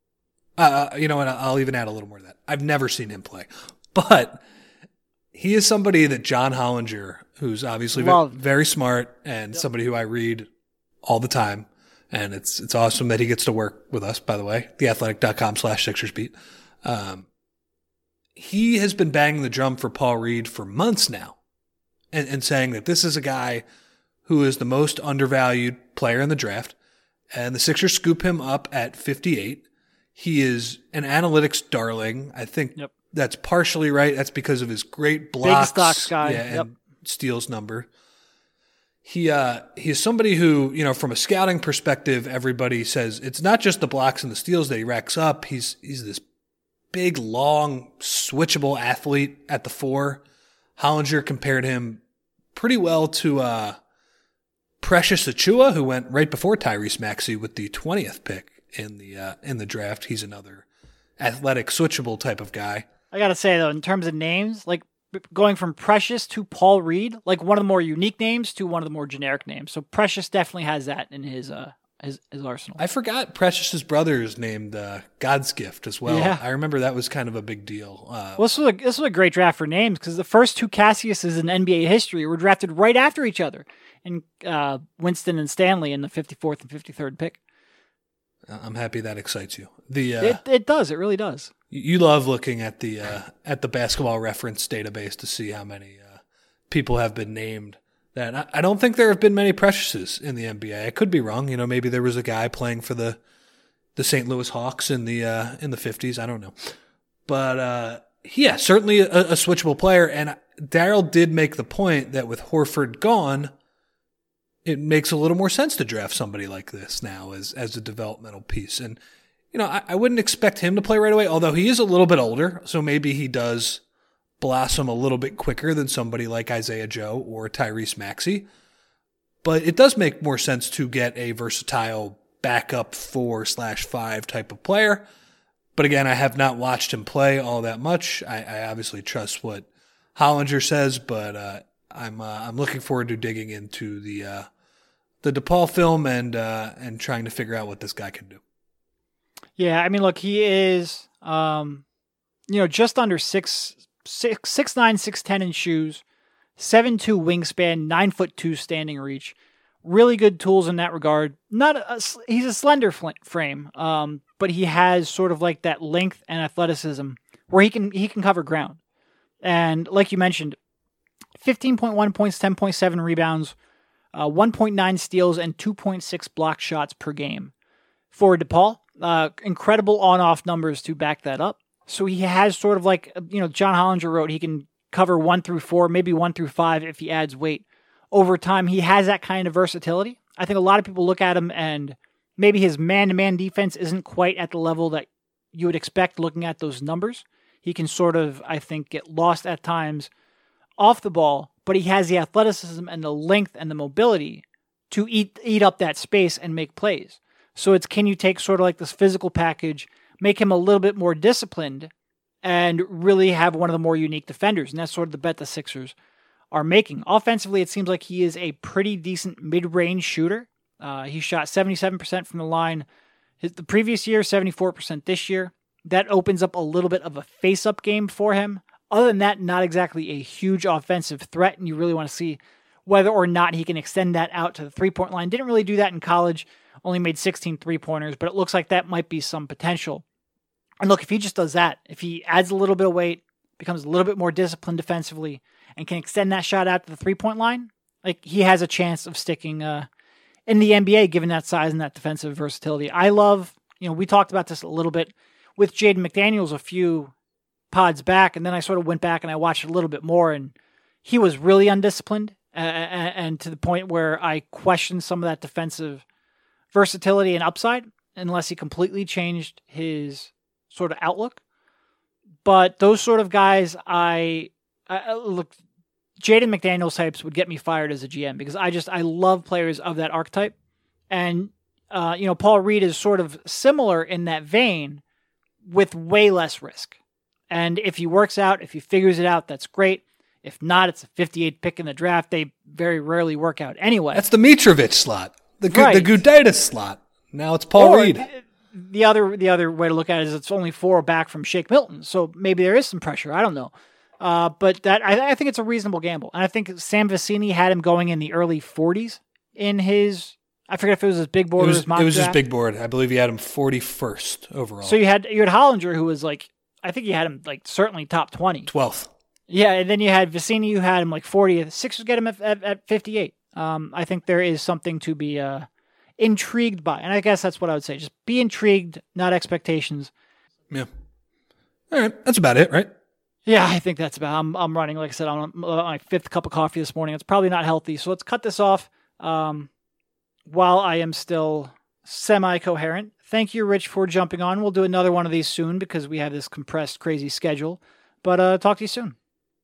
Uh, you know, and I'll even add a little more to that. I've never seen him play, but he is somebody that John Hollinger, who's obviously very, very smart and yep. somebody who I read all the time. And it's, it's awesome that he gets to work with us, by the way, theathletic.com slash Sixers beat. Um, He has been banging the drum for Paul Reed for months now, and, and saying that this is a guy who is the most undervalued player in the draft, and the Sixers scoop him up at fifty-eight. He is an analytics darling. I think yep. that's partially right. That's because of his great blocks, big stocks guy, yeah, yep. and steals number. He uh, he is somebody who, you know, from a scouting perspective, everybody says it's not just the blocks and the steals that he racks up. He's he's this big, long, switchable athlete at the four, Hollinger compared him pretty well to uh, Precious Achiuwa, who went right before Tyrese Maxey with the twentieth pick in the uh, in the draft. He's another athletic, switchable type of guy. I gotta say though, in terms of names, like going from Precious to Paul Reed, like one of the more unique names to one of the more generic names. So Precious definitely has that in his uh his, his arsenal. I forgot Precious's brother is named uh, God's Gift as well. Yeah. I remember that was kind of a big deal. Uh, well, this was a, this was a great draft for names because the first two Cassiuses in N B A history were drafted right after each other, and uh, Winston and Stanley in the fifty-fourth and fifty-third pick. I'm happy that excites you. The uh, it it does. It really does. You love looking at the uh, at the Basketball Reference database to see how many uh, people have been named. That I, I don't think there have been many Preciouses in the N B A. I could be wrong. You know, maybe there was a guy playing for the the Saint Louis Hawks in the uh, in the fifties. I don't know, but uh, yeah, certainly a, a switchable player. And Daryl did make the point that with Horford gone, it makes a little more sense to draft somebody like this now as as a developmental piece. And you know, I, I wouldn't expect him to play right away, although he is a little bit older, so maybe he does blossom a little bit quicker than somebody like Isaiah Joe or Tyrese Maxey. But it does make more sense to get a versatile backup four slash five type of player. But again, I have not watched him play all that much. I, I obviously trust what Hollinger says, but uh, I'm uh, I'm looking forward to digging into the uh, the DePaul film and uh, and trying to figure out what this guy can do. Yeah, I mean, look, he is, um, you know, just under six, six, six nine, six ten in shoes, seven two wingspan, nine foot two standing reach. Really good tools in that regard. Not a, he's a slender fl- frame, um, but he has sort of like that length and athleticism where he can he can cover ground. And like you mentioned, fifteen point one points, ten point seven rebounds, uh, one point nine steals, and two point six block shots per game for DePaul. Uh, incredible on-off numbers to back that up. So he has sort of like, you know, John Hollinger wrote, he can cover one through four, maybe one through five if he adds weight. Over time, he has that kind of versatility. I think a lot of people look at him and maybe his man-to-man defense isn't quite at the level that you would expect looking at those numbers. He can sort of, I think, get lost at times off the ball, but he has the athleticism and the length and the mobility to eat eat up that space and make plays. So it's, can you take sort of like this physical package, make him a little bit more disciplined, and really have one of the more unique defenders? And that's sort of the bet the Sixers are making. Offensively, it seems like he is a pretty decent mid-range shooter. Uh, he shot seventy-seven percent from the line his, the previous year, seventy-four percent this year. That opens up a little bit of a face-up game for him. Other than that, not exactly a huge offensive threat, and you really want to see whether or not he can extend that out to the three-point line. Didn't really do that in college. Only made sixteen three-pointers, but it looks like that might be some potential. And look, if he just does that, if he adds a little bit of weight, becomes a little bit more disciplined defensively, and can extend that shot out to the three-point line, like he has a chance of sticking uh, in the N B A, given that size and that defensive versatility. I love, you know, we talked about this a little bit with Jaden McDaniels a few pods back, and then I sort of went back and I watched a little bit more, and he was really undisciplined, uh, and to the point where I questioned some of that defensive versatility and upside, unless he completely changed his sort of outlook. But those sort of guys, I, I look, Jaden McDaniels types would get me fired as a G M, because I just, I love players of that archetype. And, uh, you know, Paul Reed is sort of similar in that vein with way less risk. And if he works out, if he figures it out, that's great. If not, it's a fifty-eighth pick in the draft. They very rarely work out anyway. That's the Mitrovic slot. The right. the Gudaitis slot. Now it's Paul or Reed. The, the other the other way to look at it is it's only four back from Shake Milton, so maybe there is some pressure. I don't know, uh, but that I, I think it's a reasonable gamble, and I think Sam Vecini had him going in the early forties in his. I forget if it was his big board It was, or his mock it was his draft. big board. I believe he had him forty-first overall. So you had you had Hollinger, who was like, I think you had him like certainly top twenty. twelfth. Yeah, and then you had Vecini, who had him like fortieth. Sixers get him at, at, at fifty-eight. Um, I think there is something to be uh, intrigued by, and I guess that's what I would say. Just be intrigued, not expectations. Yeah. All right, that's about it, right? Yeah, I think that's about. I'm I'm running, like I said, on my fifth cup of coffee this morning. It's probably not healthy, so let's cut this off um, while I am still semi-coherent. Thank you, Rich, for jumping on. We'll do another one of these soon because we have this compressed, crazy schedule. But uh, talk to you soon.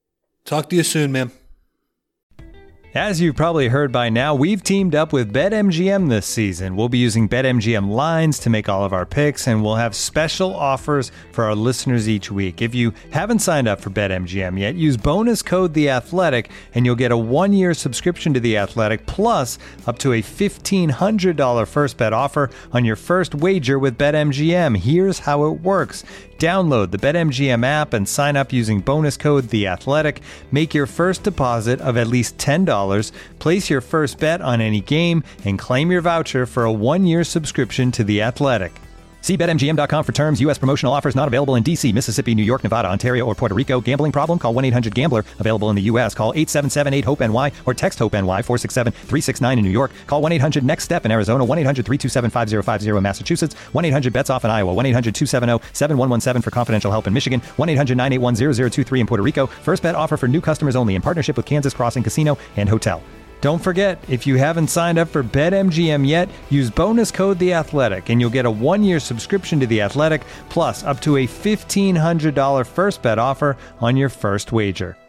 Talk to you soon, man. As you've probably heard by now, we've teamed up with BetMGM this season. We'll be using BetMGM lines to make all of our picks, and we'll have special offers for our listeners each week. If you haven't signed up for BetMGM yet, use bonus code The Athletic, and you'll get a one-year subscription to The Athletic, plus up to a fifteen hundred dollars first bet offer on your first wager with BetMGM. Here's how it works. Download the BetMGM app and sign up using bonus code The Athletic. Make your first deposit of at least ten dollars, place your first bet on any game, and claim your voucher for a one-year subscription to The Athletic. See Bet M G M dot com for terms. U S promotional offers not available in D C, Mississippi, New York, Nevada, Ontario, or Puerto Rico. Gambling problem? Call one eight hundred gambler. Available in the U S. Call eight seven seven eight hope N Y or text HOPE-NY four six seven three six nine in New York. Call one eight hundred next step in Arizona. one eight hundred three two seven five zero five zero in Massachusetts. one eight hundred bets off in Iowa. one eight hundred two seven zero seven one one seven for confidential help in Michigan. one eight hundred nine eight one zero zero two three in Puerto Rico. First bet offer for new customers only in partnership with Kansas Crossing Casino and Hotel. Don't forget, if you haven't signed up for BetMGM yet, use bonus code The Athletic, and you'll get a one-year subscription to The Athletic, plus up to a fifteen hundred dollars first bet offer on your first wager.